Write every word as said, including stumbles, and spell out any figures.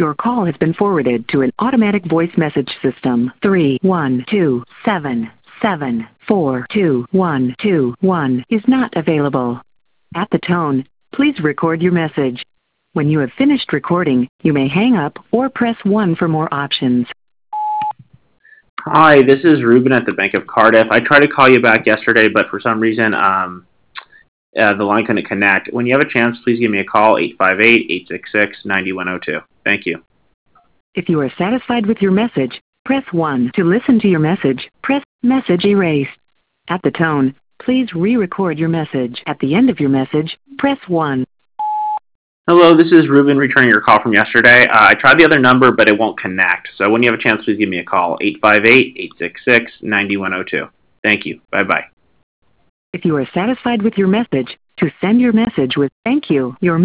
Your call has been forwarded to an automatic voice message system. three one two seven seven four two one two one is not available. At the tone, please record your message. When you have finished recording, you may hang up or press one for more options. Hi, this is Ruben at the Bank of Cardiff. I tried to call you back yesterday, but for some reason um, uh, the line couldn't connect. When you have a chance, please give me a call, eight five eight, eight six six, nine one zero two. Thank you. If you are satisfied with your message, press one. To listen to your message, press Message Erased. At the tone, please re-record your message. At the end of your message, press one. Hello, this is Ruben returning your call from yesterday. Uh, I tried the other number, but it won't connect. So when you have a chance, please give me a call, eight five eight, eight six six, nine one zero two. Thank you. Bye-bye. If you are satisfied with your message, to send your message with thank you, your